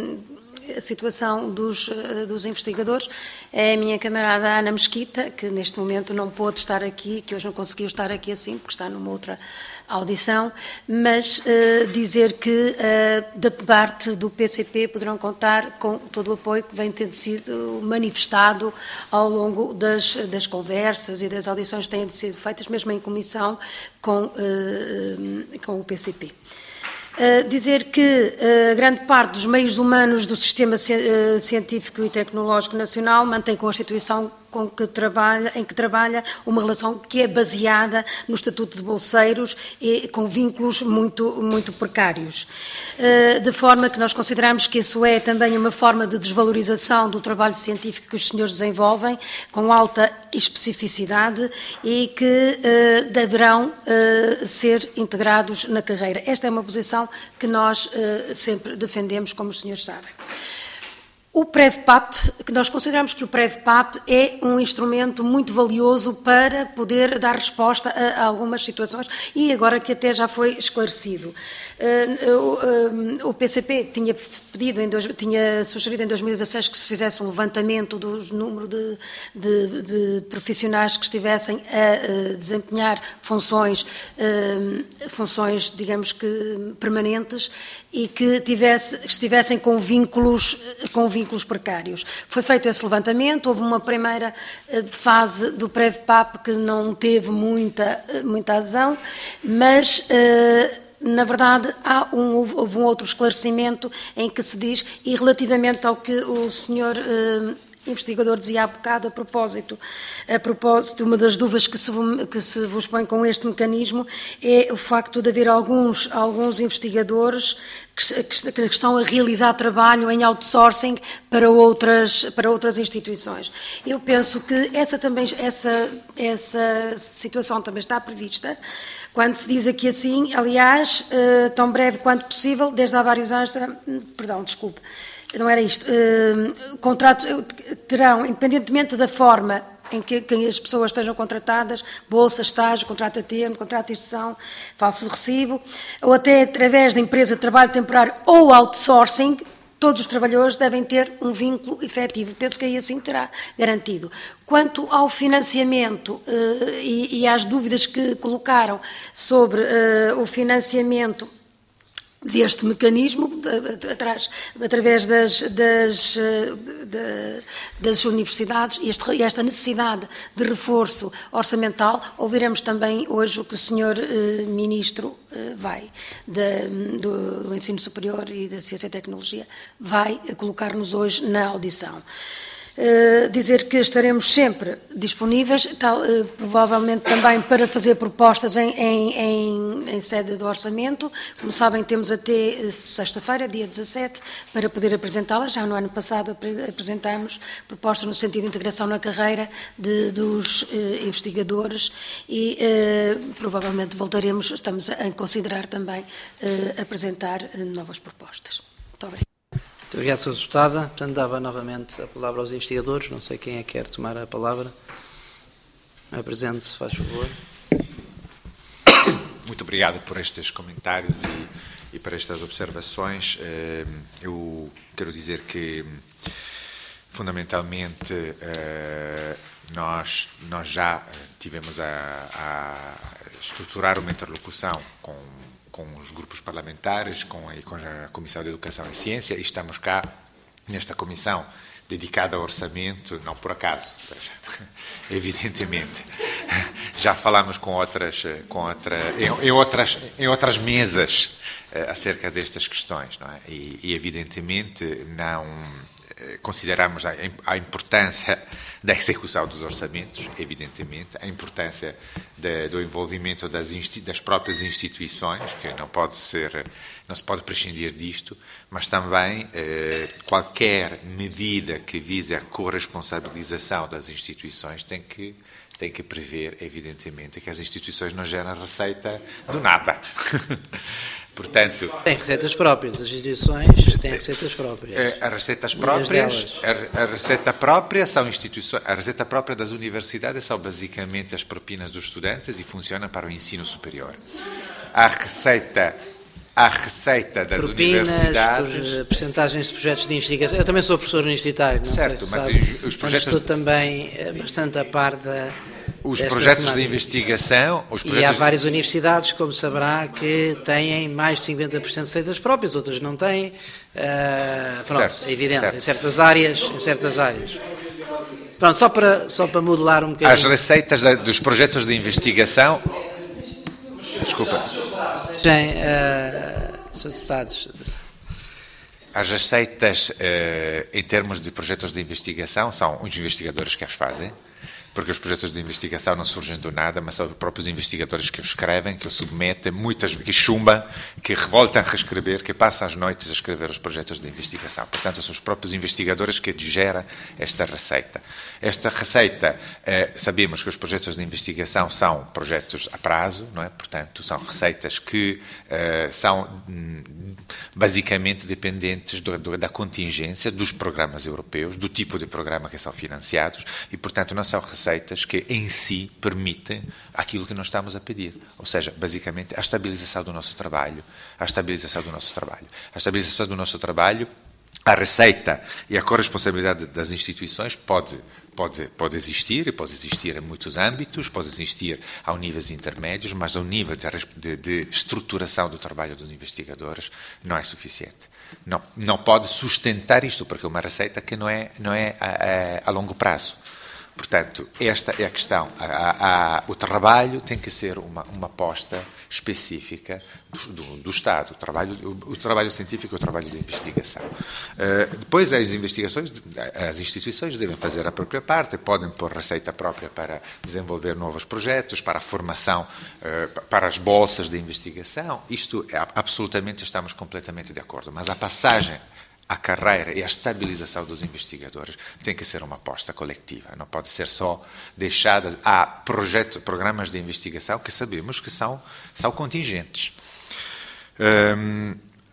a situação dos, dos investigadores é a minha camarada Ana Mesquita, que neste momento não pôde estar aqui, que hoje não conseguiu estar aqui assim, porque está numa outra audição, mas uh, dizer que uh, da parte do P C P poderão contar com todo o apoio que vem tendo sido manifestado ao longo das, das conversas e das audições que têm sido feitas, mesmo em comissão, com, uh, com o P C P. Uh, dizer que uh, grande parte dos meios humanos do sistema ci uh, científico e tecnológico nacional mantém com a instituição com que trabalha, em que trabalha uma relação que é baseada no Estatuto de Bolseiros e com vínculos muito, muito precários. Uh, de forma que nós consideramos que isso é também uma forma de desvalorização do trabalho científico que os senhores desenvolvem, com alta especificidade e que uh, deverão uh, ser integrados na carreira. Esta é uma posição que nós uh, sempre defendemos, como os senhores sabem. O PREV-PAP, que nós consideramos que o PREV-PAP é um instrumento muito valioso para poder dar resposta a, a algumas situações e agora que até já foi esclarecido. Uh, uh, o P C P tinha pedido, em dois, tinha sugerido em dois mil e dezasseis que se fizesse um levantamento do número de, de, de profissionais que estivessem a, a desempenhar funções, uh, funções, digamos que permanentes e que tivesse, estivessem com vínculos, com vínculos precários. Foi feito esse levantamento, houve uma primeira fase do PREV-PAP que não teve muita, muita adesão, mas, na verdade, há um, houve um outro esclarecimento em que se diz, e relativamente ao que o senhor investigador dizia há bocado, a propósito, a propósito, uma das dúvidas que se, que se vos põe com este mecanismo é o facto de haver alguns, alguns investigadores que, que, que estão a realizar trabalho em outsourcing para outras, para outras instituições. Eu penso que essa, também, essa, essa situação também está prevista, quando se diz aqui assim, aliás, tão breve quanto possível, desde há vários anos, perdão, desculpe, não era isto, uh, contratos terão, independentemente da forma em que, que as pessoas estejam contratadas, bolsa, estágio, contrato a termo, contrato de exceção, falso de recibo, ou até através da empresa de trabalho temporário ou outsourcing, todos os trabalhadores devem ter um vínculo efetivo. Penso que aí assim terá garantido. Quanto ao financiamento uh, e, e às dúvidas que colocaram sobre uh, o financiamento deste mecanismo, atrás, através das, das, de, das universidades, e este, esta necessidade de reforço orçamental, ouviremos também hoje o que o senhor eh, Ministro eh, vai, de, do, do Ensino Superior e da Ciência e Tecnologia, vai colocar-nos hoje na audição. Uh, dizer que estaremos sempre disponíveis, tal, uh, provavelmente também para fazer propostas em, em, em, em sede do orçamento. Como sabem, temos até sexta-feira, dia dezassete, para poder apresentá-las. Já no ano passado apresentámos propostas no sentido de integração na carreira de, dos uh, investigadores e uh, provavelmente voltaremos, estamos a considerar também uh, apresentar uh, novas propostas. Muito obrigada. Muito obrigado, senhora Deputada. Portanto, dava novamente a palavra aos investigadores. Não sei quem é que quer tomar a palavra. Apresente-se, faz favor. Muito obrigado por estes comentários e, e por estas observações. Eu quero dizer que, fundamentalmente, nós, nós já tivemos a, a estruturar uma interlocução com com os grupos parlamentares, com a, com a Comissão de Educação e Ciência, e estamos cá nesta comissão dedicada ao orçamento, não por acaso, ou seja, evidentemente, já falamos com outras, com outra, em, em, outras, em outras mesas uh, acerca destas questões, não é? E, e evidentemente não consideramos a, a importância da execução dos orçamentos, evidentemente, a importância de, do envolvimento das, das próprias instituições, que não pode ser, não se pode prescindir disto, mas também eh, qualquer medida que vise a corresponsabilização das instituições tem que tem que prever, evidentemente, que as instituições não geram receita do nada. Portanto, tem receitas próprias, as instituições têm receitas próprias. As receitas próprias, a, a receita própria são instituições, a receita própria das universidades são basicamente as propinas dos estudantes e funcionam para o ensino superior. A receita A receita das propinas, universidades... Por, percentagens de projetos de investigação. Eu também sou professor universitário, não certo, sei se mas sabe, os projetos... estou também bastante a par da... Os projetos temática. de investigação... Os projetos e há várias universidades, como saberá, que têm mais de cinquenta por cento de receitas próprias, outras não têm. Uh, pronto, certo, é evidente, certo. em certas áreas, em certas áreas. Pronto, só para, só para modelar um bocadinho... As receitas da, dos projetos de investigação... Desculpa. Tem, uh, senhores deputados... As receitas, uh, em termos de projetos de investigação, são os investigadores que as fazem, porque os projetos de investigação não surgem do nada, mas são os próprios investigadores que os escrevem, que os submetem, muitas que chumbam, que voltam a reescrever, que passam as noites a escrever os projetos de investigação. Portanto, são os próprios investigadores que geram esta receita. Esta receita, eh, sabemos que os projetos de investigação são projetos a prazo, não é? Portanto, são receitas que eh, são hum, basicamente dependentes do, do, da contingência dos programas europeus, do tipo de programa que são financiados, e, portanto, não são receitas receitas que em si permitem aquilo que nós estamos a pedir, ou seja, basicamente a estabilização do nosso trabalho, a estabilização do nosso trabalho, a estabilização do nosso trabalho, a receita e a corresponsabilidade das instituições pode pode pode existir e pode existir em muitos âmbitos, pode existir a níveis intermédios, mas ao nível de, de, de estruturação do trabalho dos investigadores não é suficiente. Não não pode sustentar isto porque é uma receita que não é não é a, a, a longo prazo. Portanto, esta é a questão. A, a, o trabalho tem que ser uma, uma aposta específica do, do, do Estado. O trabalho, o, o trabalho científico e o trabalho de investigação. Uh, depois, as investigações, as instituições devem fazer a própria parte, podem pôr receita própria para desenvolver novos projetos, para a formação, uh, para as bolsas de investigação. Isto, é, absolutamente, estamos completamente de acordo. Mas a passagem a carreira e a estabilização dos investigadores tem que ser uma aposta coletiva, não pode ser só deixada a projetos, programas de investigação que sabemos que são, são contingentes. Um,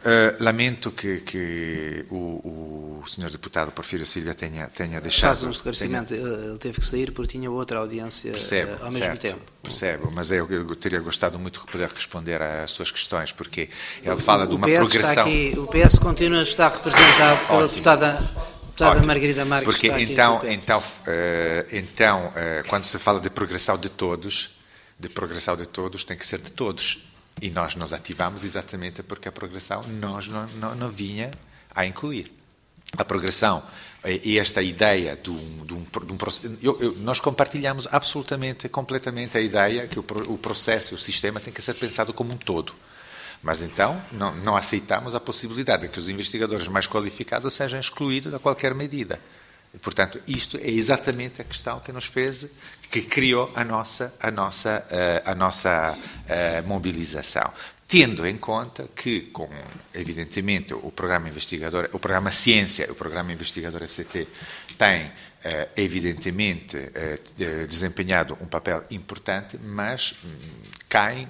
Uh, lamento que, que o, o senhor deputado Porfírio Silva tenha, tenha deixado... Faz um esclarecimento, tenha... ele teve que sair porque tinha outra audiência percebo, uh, ao mesmo certo, tempo. Percebo, mas eu, eu teria gostado muito de poder responder às suas questões, porque ele fala de uma o P S progressão... Está aqui, o P S continua a estar representado pela Ótimo. deputada, deputada Ótimo. Margarida Marques. Porque está aqui então, do P S. então, uh, então uh, quando se fala de progressão de todos, de progressão de todos tem que ser de todos. E nós nos ativamos exatamente porque a progressão nós não, não, não vinha a incluir. A progressão e esta ideia de um, de um, de um processo... Eu, eu, nós compartilhamos absolutamente, completamente a ideia que o, o processo, o sistema tem que ser pensado como um todo. Mas então não, não aceitamos a possibilidade de que os investigadores mais qualificados sejam excluídos de qualquer medida. E, portanto, isto é exatamente a questão que nos fez, que criou a nossa, a nossa, a nossa mobilização. Tendo em conta que, com, evidentemente, o programa investigador, o programa Ciência, o programa investigador F C T tem, evidentemente, desempenhado um papel importante, mas caem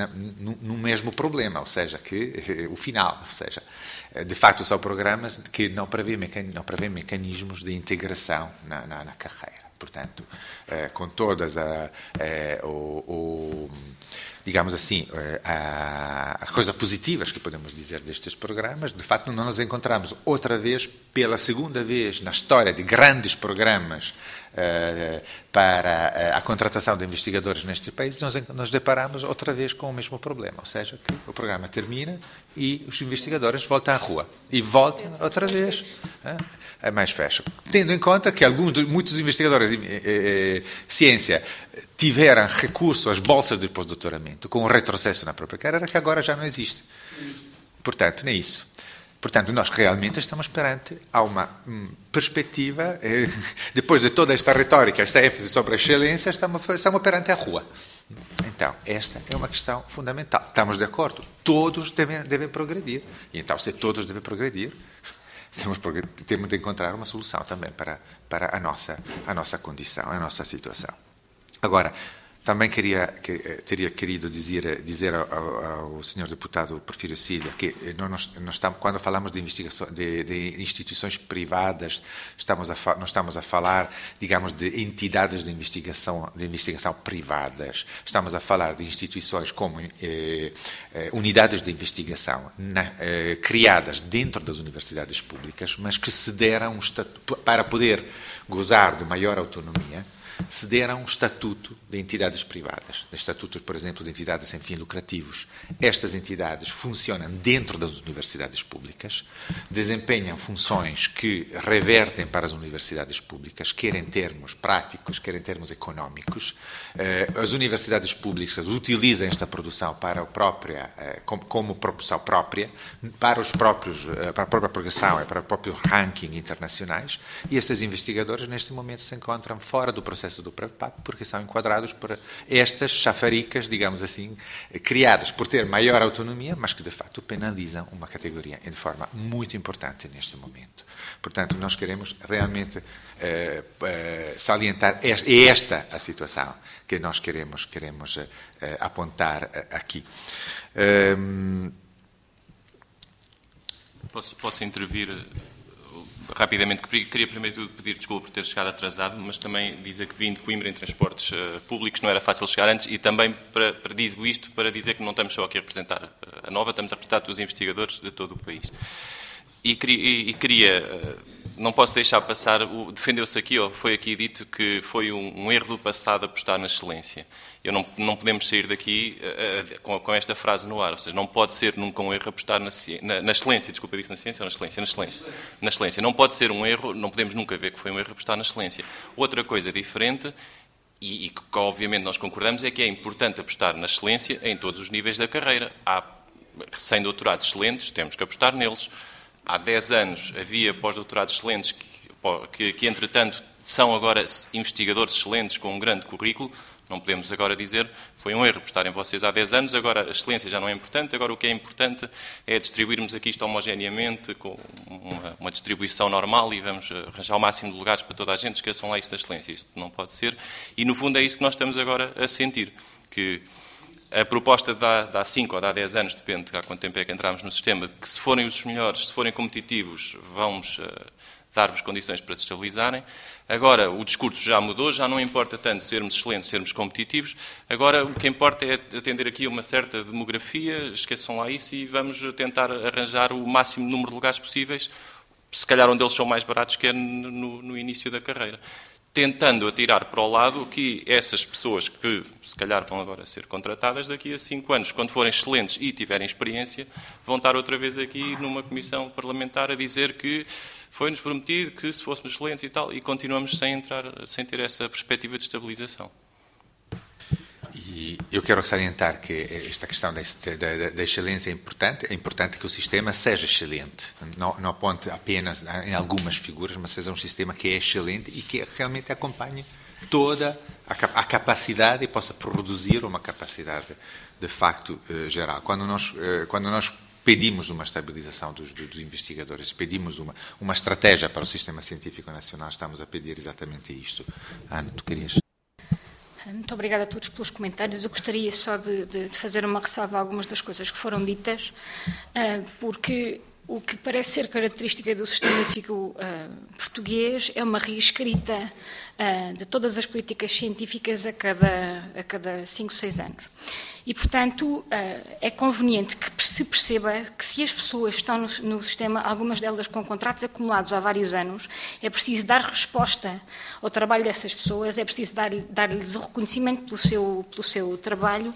no mesmo problema, ou seja, que o final, ou seja, de facto são programas que não prevêem não prevê mecanismos de integração na, na, na carreira. Portanto, eh, com todas a, eh, o, o, digamos assim, as coisas positivas que podemos dizer destes programas, de facto não nos encontramos outra vez, pela segunda vez na história de grandes programas eh, para a contratação de investigadores neste país, nós nos deparamos outra vez com o mesmo problema, ou seja, que o programa termina e os investigadores voltam à rua e voltam outra vez a mais fecha. Tendo em conta que alguns, muitos investigadores de eh, eh, ciência tiveram recurso às bolsas de pós-doutoramento com um retrocesso na própria carreira que agora já não existe. Portanto, nem isso. Portanto, nós realmente estamos perante a uma hum, perspectiva, eh, depois de toda esta retórica, esta ênfase sobre a excelência, estamos, estamos perante a rua. Então, esta é uma questão fundamental. Estamos de acordo? Todos devem, devem progredir. E então, se todos devem progredir, temos, temos de encontrar uma solução também para, para a, nossa, a nossa condição, a nossa situação. Agora, também queria, que, teria querido dizer, dizer ao, ao senhor deputado Porfírio Silva que nós, nós estamos, quando falamos de, investigação, de, de instituições privadas, estamos a, nós estamos a falar, digamos, de entidades de investigação, de investigação privadas. Estamos a falar de instituições como eh, eh, unidades de investigação na, eh, criadas dentro das universidades públicas, mas que se deram um estatuto, para poder gozar de maior autonomia, se deram um estatuto de entidades privadas, de estatutos, por exemplo, de entidades sem fins lucrativos. Estas entidades funcionam dentro das universidades públicas, desempenham funções que revertem para as universidades públicas, quer em termos práticos, quer em termos económicos. As universidades públicas utilizam esta produção para a própria, como, como produção própria, para os próprios, para a própria progressão, para os próprios rankings internacionais, e estes investigadores, neste momento, se encontram fora do processo do PREPAP, porque são enquadrados por estas chafaricas, digamos assim, criadas por ter maior autonomia, mas que de facto penalizam uma categoria de forma muito importante neste momento. Portanto, nós queremos realmente eh, eh, salientar esta, é esta a situação que nós queremos, queremos eh, apontar aqui. Um... Posso, posso intervir rapidamente? Queria primeiro pedir desculpa por ter chegado atrasado, mas também dizer que vim de Coimbra em transportes uh, públicos, não era fácil chegar antes, e também para, para dizer isto para dizer que não estamos só aqui a representar a Nova, estamos a representar todos os investigadores de todo o país. E queria, e, e queria uh, não posso deixar passar, defendeu-se aqui, ou foi aqui dito que foi um, um erro do passado apostar na excelência. Eu não, não podemos sair daqui uh, uh, com, com esta frase no ar, ou seja, não pode ser nunca um erro apostar na, na, na excelência, desculpa, eu disse na ciência ou na excelência? Na excelência. Na excelência. Não pode ser um erro, não podemos nunca ver que foi um erro apostar na excelência. Outra coisa diferente, e, e que obviamente nós concordamos, é que é importante apostar na excelência em todos os níveis da carreira. Há recém-doutorados excelentes, temos que apostar neles. Há dez anos havia pós-doutorados excelentes que, que, que, entretanto, são agora investigadores excelentes com um grande currículo. Não podemos agora dizer foi um erro apostar em vocês há dez anos, agora a excelência já não é importante, agora o que é importante é distribuirmos aqui isto homogeneamente, com uma, uma distribuição normal e vamos arranjar o máximo de lugares para toda a gente, esqueçam lá isso da excelência. Isto não pode ser. E, no fundo, é isso que nós estamos agora a sentir, que A proposta dá, dá cinco ou dá dez anos, depende de há quanto tempo é que entramos no sistema, que se forem os melhores, se forem competitivos, vamos uh, dar-vos condições para se estabilizarem. Agora, o discurso já mudou, já não importa tanto sermos excelentes, sermos competitivos. Agora, o que importa é atender aqui a uma certa demografia, esqueçam lá isso, e vamos tentar arranjar o máximo número de lugares possíveis, se calhar onde eles são mais baratos, que é no, no início da carreira. Tentando atirar para o lado que essas pessoas que, se calhar, vão agora ser contratadas, daqui a cinco anos, quando forem excelentes e tiverem experiência, vão estar outra vez aqui numa comissão parlamentar a dizer que foi-nos prometido que se fôssemos excelentes e tal, e continuamos sem entrar, sem ter essa perspectiva de estabilização. E eu quero salientar que esta questão da, da, da excelência é importante. É importante que o sistema seja excelente. Não, não aponte apenas em algumas figuras, mas seja um sistema que é excelente e que realmente acompanhe toda a, a capacidade e possa produzir uma capacidade de facto eh, geral. Quando nós, eh, quando nós pedimos uma estabilização dos, dos investigadores, pedimos uma, uma estratégia para o sistema científico nacional, estamos a pedir exatamente isto. Ana, tu querias... Muito obrigada a todos pelos comentários. Eu gostaria só de, de, de fazer uma ressalva a algumas das coisas que foram ditas, porque o que parece ser característica do sistema científico português é uma reescrita de todas as políticas científicas a cada, a cada cinco, seis anos. E, portanto, é conveniente que se perceba que se as pessoas estão no, no sistema, algumas delas com contratos acumulados há vários anos, é preciso dar resposta ao trabalho dessas pessoas, é preciso dar, dar-lhes o reconhecimento pelo seu, pelo seu trabalho.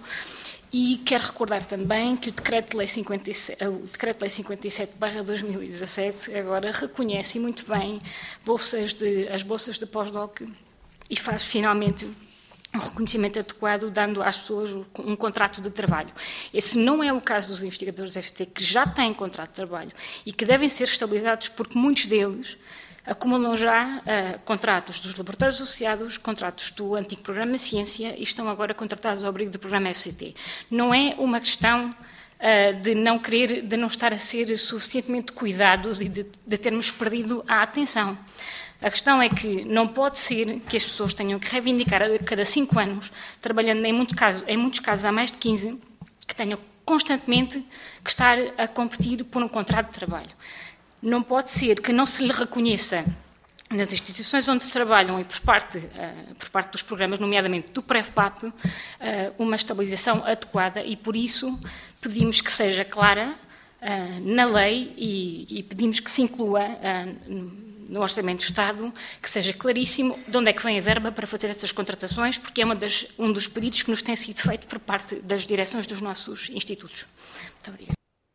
E quero recordar também que o Decreto-Lei cinquenta e sete, o Decreto-Lei cinquenta e sete barra dois mil e dezassete agora reconhece muito bem bolsas de, as bolsas de pós-doc e faz finalmente um reconhecimento adequado, dando às pessoas um contrato de trabalho. Esse não é o caso dos investigadores F C T, que já têm contrato de trabalho e que devem ser estabilizados, porque muitos deles acumulam já uh, contratos dos laboratórios associados, contratos do antigo Programa Ciência e estão agora contratados ao abrigo do Programa F C T. Não é uma questão uh, de não querer, de não estar a ser suficientemente cuidados e de, de termos perdido a atenção. A questão é que não pode ser que as pessoas tenham que reivindicar a cada cinco anos, trabalhando em, muito caso, em muitos casos há mais de quinze, que tenham constantemente que estar a competir por um contrato de trabalho. Não pode ser que não se lhe reconheça nas instituições onde se trabalham e por parte, uh, por parte dos programas, nomeadamente do PREVPAP, uh, uma estabilização adequada e, por isso, pedimos que seja clara uh, na lei e, e pedimos que se inclua uh, no Orçamento do Estado, que seja claríssimo de onde é que vem a verba para fazer essas contratações, porque é uma das, um dos pedidos que nos tem sido feito por parte das direções dos nossos institutos. Muito obrigada.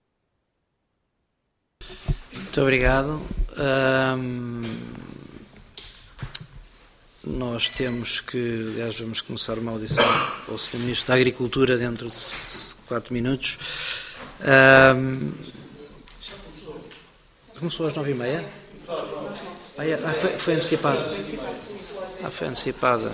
Muito obrigado. Um, nós temos que, aliás, vamos começar uma audição ao senhor Ministro da Agricultura dentro de quatro minutos. Um, começou às nove e meia? Ah, é, ah, foi, foi antecipada. Ah, foi antecipada.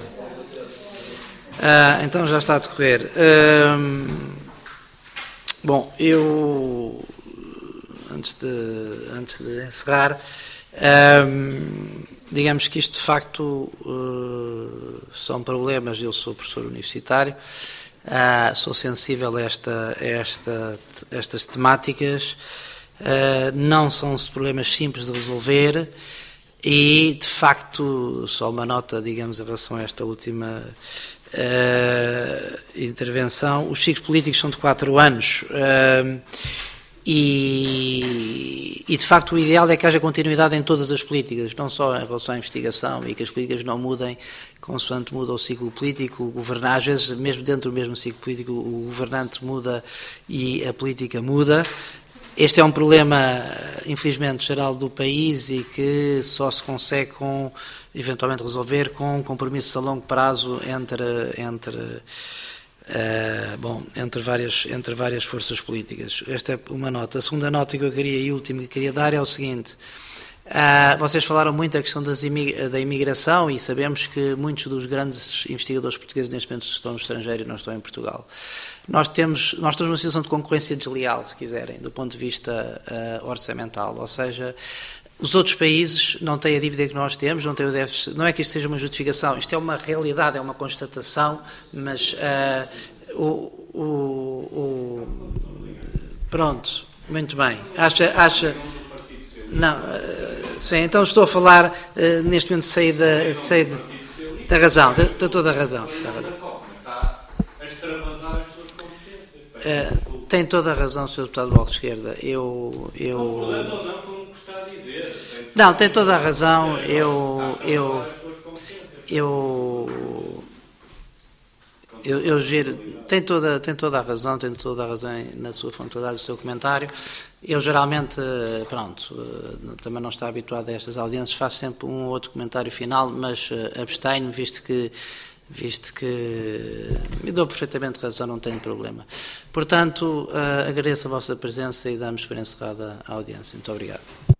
Ah, então já está a decorrer. Um, bom, eu... Antes de, antes de encerrar, um, digamos que isto de facto uh, são problemas. Eu sou professor universitário, uh, sou sensível a, esta, a esta, estas temáticas, uh, não são problemas simples de resolver e, de facto, só uma nota, digamos, em relação a esta última uh, intervenção. Os ciclos políticos são de quatro anos. Uh, E, e, de facto, o ideal é que haja continuidade em todas as políticas, não só em relação à investigação, e que as políticas não mudem consoante muda o ciclo político. O governar, às vezes, mesmo dentro do mesmo ciclo político, o governante muda e a política muda. Este é um problema, infelizmente, geral do país e que só se consegue, com, eventualmente, resolver com compromissos a longo prazo entre... entre Uh, bom, entre várias, entre várias forças políticas. Esta é uma nota. A segunda nota que eu queria e última que queria dar é o seguinte. Uh, vocês falaram muito da questão das imig da imigração e sabemos que muitos dos grandes investigadores portugueses neste momento estão no estrangeiro e não estão em Portugal. Nós temos, nós estamos numa situação de concorrência desleal, se quiserem, do ponto de vista uh, orçamental, ou seja, os outros países não têm a dívida que nós temos, não têm o déficit. Não é que isto seja uma justificação, isto é uma realidade, é uma constatação, mas uh, o, o, o, pronto, muito bem. Acha, acha, não, sim, então estou a falar neste momento de saída, de saída da razão, tem toda a razão. Uh, tem toda a razão, senhor Deputado do Bloco de Esquerda. Eu, eu... Concordando ou não com o que está a dizer? Não, tem toda a razão. Eu, eu, eu, eu, eu giro. Tem toda, tem toda a razão, tem toda a razão na sua frontalidade do seu comentário. Eu geralmente, pronto, também não está habituado a estas audiências, faço sempre um ou outro comentário final, mas abstenho, visto que visto que me dou perfeitamente razão, não tenho problema. Portanto, uh, agradeço a vossa presença e damos por encerrada a audiência. Muito obrigado.